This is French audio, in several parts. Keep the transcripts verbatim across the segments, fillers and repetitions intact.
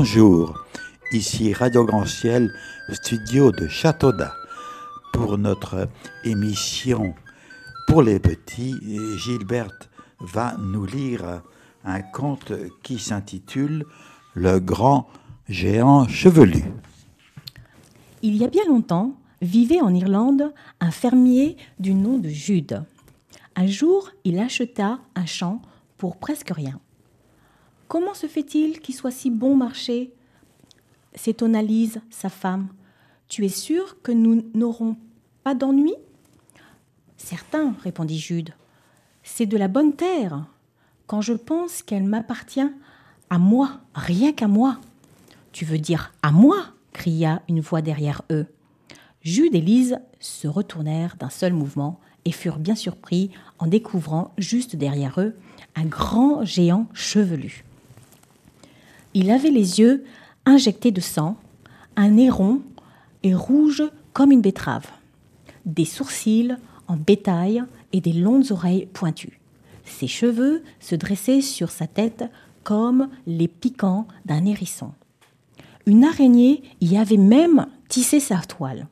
Bonjour, ici Radio Grand Ciel, studio de Châteaudun. Pour notre émission pour les petits, Gilberte va nous lire un conte qui s'intitule « Le grand géant chevelu ». Il y a bien longtemps, vivait en Irlande un fermier du nom de Jude. Un jour, il acheta un champ pour presque rien. « Comment se fait-il qu'il soit si bon marché ?» s'étonna Lise, sa femme. « Tu es sûre que nous n'aurons pas d'ennui ?»« Certain, répondit Jude. C'est de la bonne terre. Quand je pense qu'elle m'appartient à moi, rien qu'à moi. »« Tu veux dire à moi ?» cria une voix derrière eux. Jude et Lise se retournèrent d'un seul mouvement et furent bien surpris en découvrant juste derrière eux un grand géant chevelu. Il avait les yeux injectés de sang, un nez rond et rouge comme une betterave, des sourcils en bétail et des longues oreilles pointues. Ses cheveux se dressaient sur sa tête comme les piquants d'un hérisson. Une araignée y avait même tissé sa toile.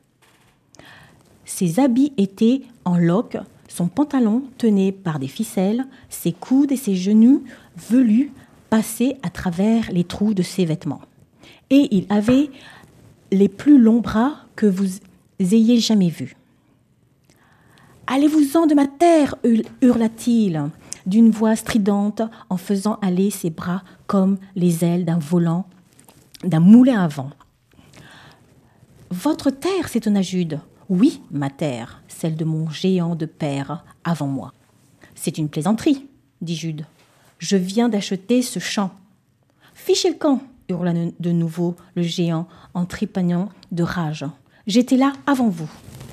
Ses habits étaient en loques, son pantalon tenait par des ficelles, ses coudes et ses genoux velus passaient à travers les trous de ses vêtements. Et il avait les plus longs bras que vous ayez jamais vus. « Allez-vous-en de ma terre !» hurla-t-il d'une voix stridente en faisant aller ses bras comme les ailes d'un volant, d'un moulin à vent. « Votre terre, s'étonna Jude. »« Oui, ma terre, celle de mon géant de père avant moi. »« C'est une plaisanterie, » dit Jude. « Je viens d'acheter ce champ. »« Fichez le camp !» hurla de nouveau le géant en trépignant de rage. « J'étais là avant vous. »«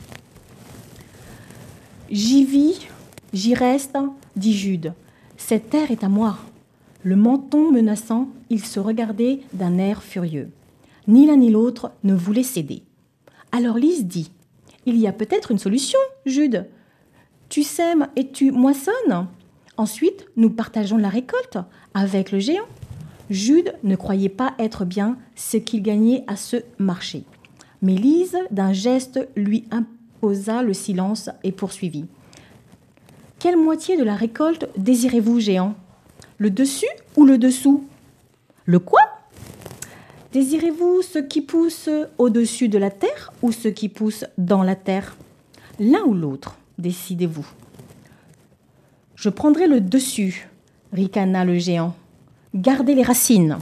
J'y vis, j'y reste, » dit Jude. « Cette terre est à moi. » Le menton menaçant, ils se regardaient d'un air furieux. Ni l'un ni l'autre ne voulait céder. Alors Lise dit « Il y a peut-être une solution, Jude. Tu sèmes et tu moissonnes. Ensuite, nous partageons la récolte avec le géant. » Jude ne croyait pas être bien ce qu'il gagnait à ce marché. Mais Lise, d'un geste, lui imposa le silence et poursuivit. « Quelle moitié de la récolte désirez-vous, géant ? Le dessus ou le dessous ? Le quoi ? Désirez-vous ce qui pousse au-dessus de la terre ou ce qui pousse dans la terre ? L'un ou l'autre, décidez-vous. Je prendrai le dessus, ricana le géant. Gardez les racines.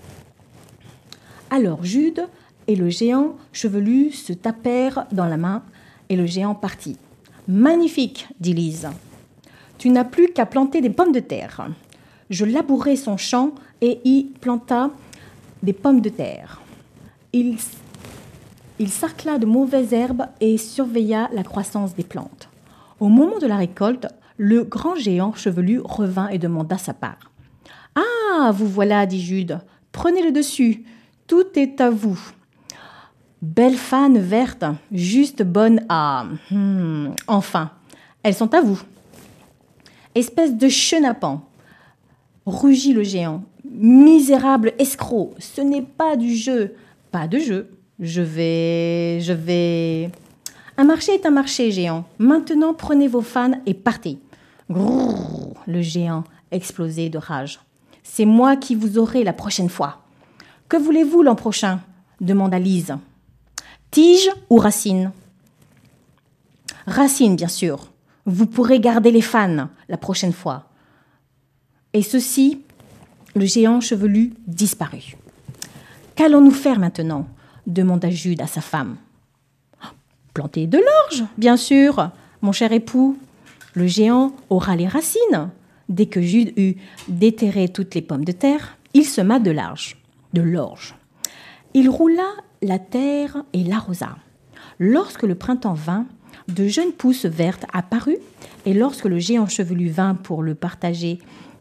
Alors Jude et le géant chevelu se tapèrent dans la main et le géant partit. Magnifique, dit Lise. Tu n'as plus qu'à planter des pommes de terre. Je labourai son champ et y planta des pommes de terre. Il, il sarcla de mauvaises herbes et surveilla la croissance des plantes. Au moment de la récolte, le grand géant chevelu revint et demanda sa part. « Ah, vous voilà, dit Jude. Prenez le dessus. Tout est à vous. Belles fanes vertes, juste bonnes à... Hmm, enfin, elles sont à vous. Espèce de chenapan. » Rugit le géant. « Misérable escroc, ce n'est pas du jeu. »« Pas de jeu. Je vais... je vais... » « Un marché est un marché, géant. Maintenant, prenez vos fans et partez. » Grrr, le géant explosait de rage. « C'est moi qui vous aurai la prochaine fois. »« Que voulez-vous l'an prochain ?» demanda Lise. « Tige ou racine ?»« Racine, bien sûr. Vous pourrez garder les fans la prochaine fois. » Et ceci, le géant chevelu disparut. « Qu'allons-nous faire maintenant ?» demanda Jude à sa femme. « Planter de l'orge, bien sûr, mon cher époux. Le géant aura les racines. » Dès que Jude eut déterré toutes les pommes de terre, il sema de l'orge. De l'orge. Il roula la terre et l'arrosa. Lorsque le printemps vint, de jeunes pousses vertes apparurent, et lorsque le géant chevelu vint pour le partager,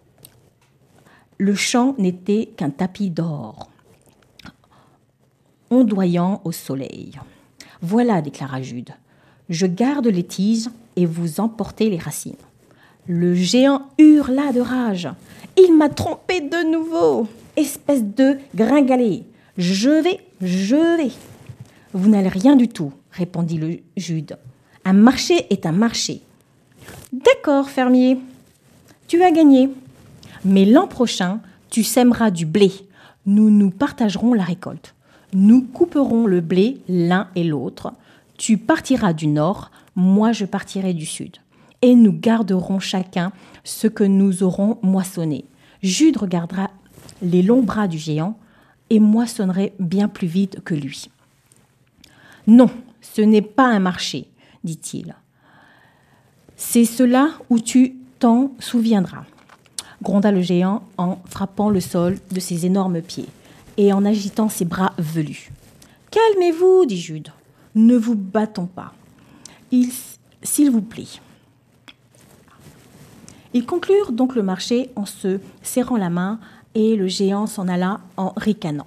le champ n'était qu'un tapis d'or, ondoyant au soleil. « Voilà, déclara Jude, je garde les tiges et vous emportez les racines. » Le géant hurla de rage. « Il m'a trompé de nouveau, espèce de gringalet. « Je vais, je vais !»« Vous n'allez rien du tout, » répondit le Jude. « Un marché est un marché. »« D'accord, fermier, tu as gagné. Mais l'an prochain, tu sèmeras du blé. Nous nous partagerons la récolte. Nous couperons le blé l'un et l'autre. Tu partiras du nord, moi je partirai du sud. Et nous garderons chacun ce que nous aurons moissonné. Jude regardera les longs bras du géant et moissonnerait bien plus vite que lui. « Non, ce n'est pas un marché, dit-il. C'est cela où tu t'en souviendras, gronda le géant en frappant le sol de ses énormes pieds et en agitant ses bras velus. Calmez-vous, dit Jude, ne vous battons pas, Il, s'il vous plaît. Ils conclurent donc le marché en se serrant la main et le géant s'en alla en ricanant.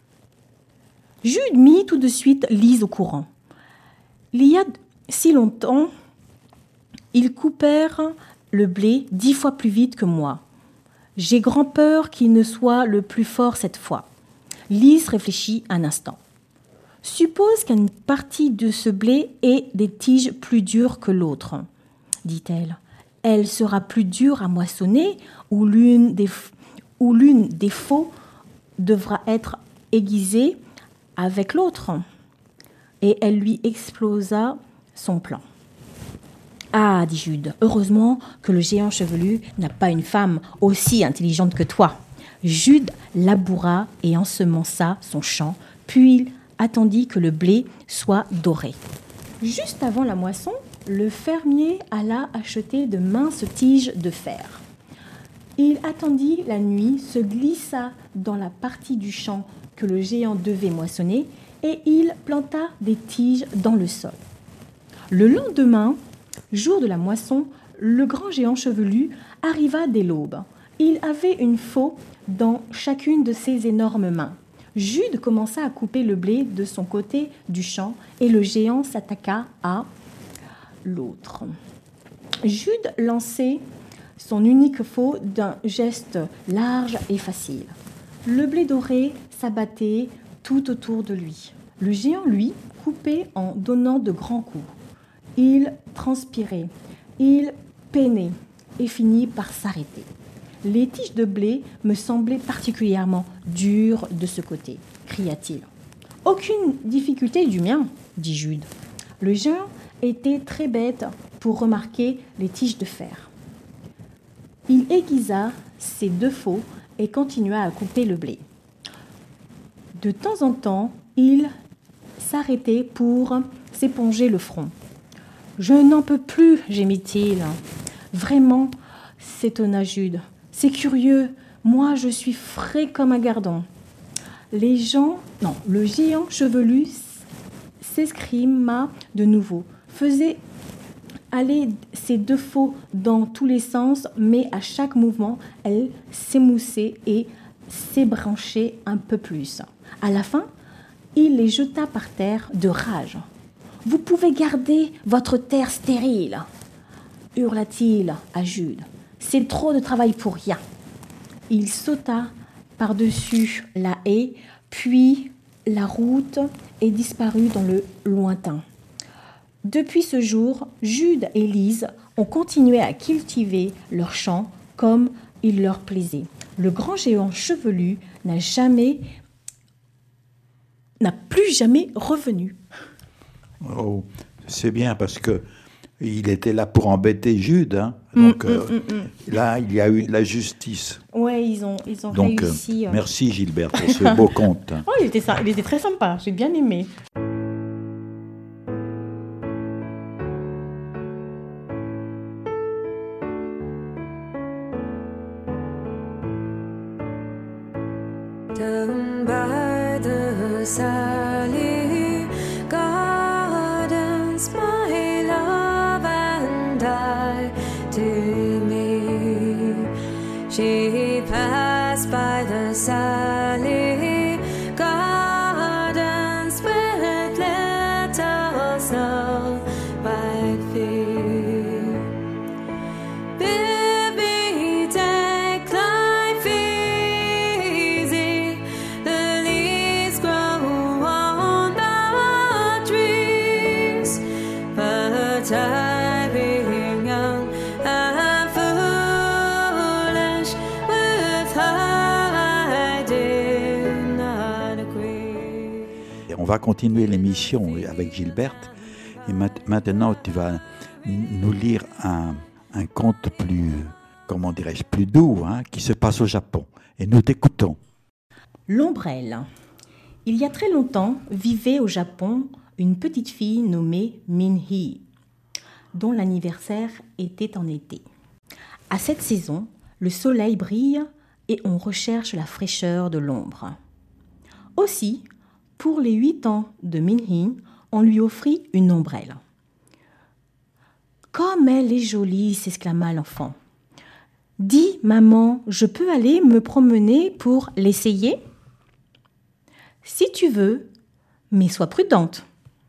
Jude mit tout de suite Lise au courant. Il y a si longtemps, ils coupèrent le blé dix fois plus vite que moi. J'ai grand peur qu'il ne soit le plus fort cette fois. Lise réfléchit un instant. Suppose qu'une partie de ce blé ait des tiges plus dures que l'autre, dit-elle. Elle sera plus dure à moissonner ou l'une des, ou l'une des faux devra être aiguisée avec l'autre. Et elle lui explosa son plan. Ah, dit Jude, heureusement que le géant chevelu n'a pas une femme aussi intelligente que toi. Jude laboura et ensemença son champ, puis il attendit que le blé soit doré. Juste avant la moisson, le fermier alla acheter de minces tiges de fer. Il attendit la nuit, se glissa dans la partie du champ que le géant devait moissonner et il planta des tiges dans le sol. Le lendemain, jour de la moisson, le grand géant chevelu arriva dès l'aube. Il avait une faux dans chacune de ses énormes mains. Jude commença à couper le blé de son côté du champ et le géant s'attaqua à l'autre. Jude lançait son unique faux d'un geste large et facile. Le blé doré s'abattait tout autour de lui. Le géant, lui, coupait en donnant de grands coups. Il transpirait, il peinait et finit par s'arrêter. Les tiges de blé me semblaient particulièrement dures de ce côté, cria-t-il. Aucune difficulté du mien, dit Jude. Le géant était très bête pour remarquer les tiges de fer. Il aiguisa ses deux faux et continua à couper le blé. De temps en temps, il s'arrêtait pour s'éponger le front. « Je n'en peux plus, gémit-il. Vraiment, s'étonna Jude. C'est curieux, moi je suis frais comme un gardon. Les gens, non, le géant chevelu s'escrima de nouveau, faisait aller ses deux faux dans tous les sens, mais à chaque mouvement, elle s'émoussait et s'ébranchait un peu plus. À la fin, il les jeta par terre de rage. « Vous pouvez garder votre terre stérile !» hurla-t-il à Jude. « C'est trop de travail pour rien. » Il sauta par-dessus la haie, puis la route et disparut dans le lointain. Depuis ce jour, Jude et Lise ont continué à cultiver leurs champs comme il leur plaisait. Le grand géant chevelu n'a jamais, n'a plus jamais revenu. Oh, c'est bien parce que il était là pour embêter Jude, hein. Donc mmh, euh, mmh, mmh. Là, il y a eu de la justice. Ouais, ils ont, ils ont Donc, réussi. Euh, merci Gilbert pour ce beau conte. Oh, il était, il était très sympa, j'ai bien aimé. Down by the Sally Gardens, my love and I to me. She passed by the Sally Gardens with little snow white feet. Baby, take life easy. The leaves va continuer l'émission avec Gilberte. Et maintenant, tu vas nous lire un, un conte plus, comment dirais-je, plus doux, hein, qui se passe au Japon. Et nous t'écoutons. L'ombrelle. Il y a très longtemps, vivait au Japon une petite fille nommée Min-hee, dont l'anniversaire était en été. À cette saison, le soleil brille et on recherche la fraîcheur de l'ombre. Aussi, pour les huit ans de Min-hee, on lui offrit une ombrelle. « Comme elle est jolie !» s'exclama l'enfant. « Dis, maman, je peux aller me promener pour l'essayer ?»« Si tu veux, mais sois prudente. »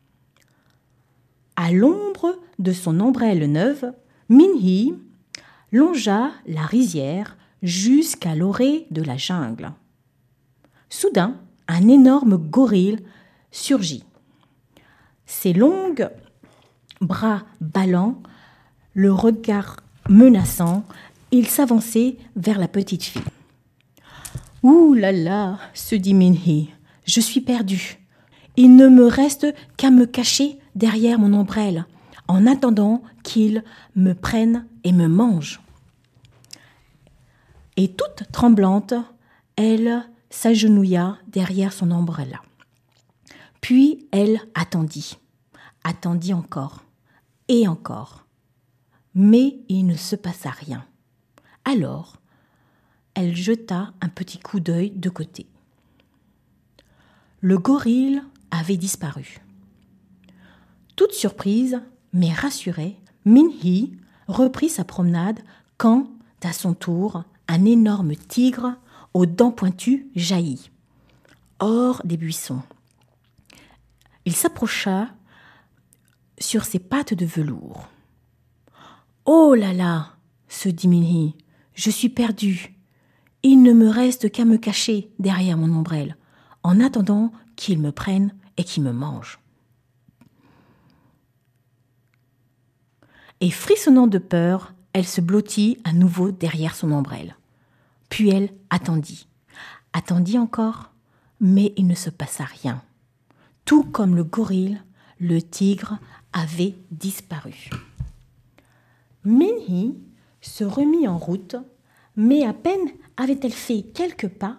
À l'ombre de son ombrelle neuve, Min-hee longea la rizière jusqu'à l'orée de la jungle. Soudain, un énorme gorille surgit. Ses longs bras ballants, le regard menaçant, il s'avançait vers la petite fille. « Ouh là là !» se dit Min-hee, « je suis perdue. Il ne me reste qu'à me cacher derrière mon ombrelle, en attendant qu'il me prenne et me mange. » Et toute tremblante, elle s'agenouilla derrière son ombrelle. Puis elle attendit, attendit encore et encore. Mais il ne se passa rien. Alors, elle jeta un petit coup d'œil de côté. Le gorille avait disparu. Toute surprise, mais rassurée, Min-hee reprit sa promenade quand, à son tour, un énorme tigre aux dents pointues jaillit, hors des buissons. Il s'approcha sur ses pattes de velours. « Oh là là !» se dit Min-hee, « je suis perdue. Il ne me reste qu'à me cacher derrière mon ombrelle, en attendant qu'il me prenne et qu'il me mange. » Et frissonnant de peur, elle se blottit à nouveau derrière son ombrelle. Puis elle attendit, attendit encore, mais il ne se passa rien. Tout comme le gorille, le tigre avait disparu. Min-hee se remit en route, mais à peine avait-elle fait quelques pas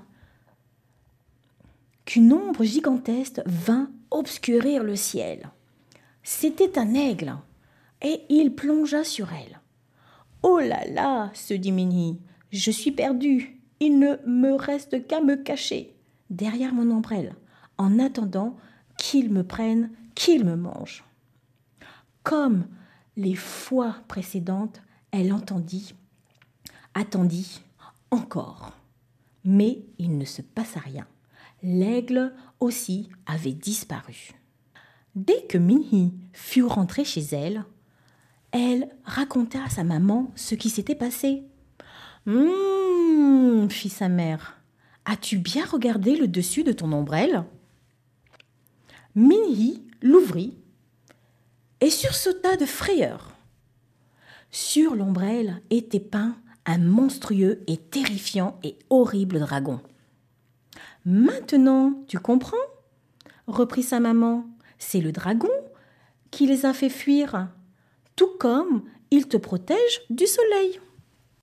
qu'une ombre gigantesque vint obscurir le ciel. C'était un aigle, et il plongea sur elle. « Oh là là !» se dit Min-hee, « je suis perdue. Il ne me reste qu'à me cacher derrière mon ombrelle, en attendant qu'il me prenne, qu'il me mange. » Comme les fois précédentes, elle entendit, attendit encore. Mais il ne se passa rien. L'aigle aussi avait disparu. Dès que Min-hee fut rentrée chez elle, elle raconta à sa maman ce qui s'était passé. « Hum, fit sa mère, as-tu bien regardé le dessus de ton ombrelle ?» Min-hee l'ouvrit et sursauta de frayeur. Sur l'ombrelle était peint un monstrueux et terrifiant et horrible dragon. « Maintenant, tu comprends ?» reprit sa maman. « C'est le dragon qui les a fait fuir, tout comme il te protège du soleil. »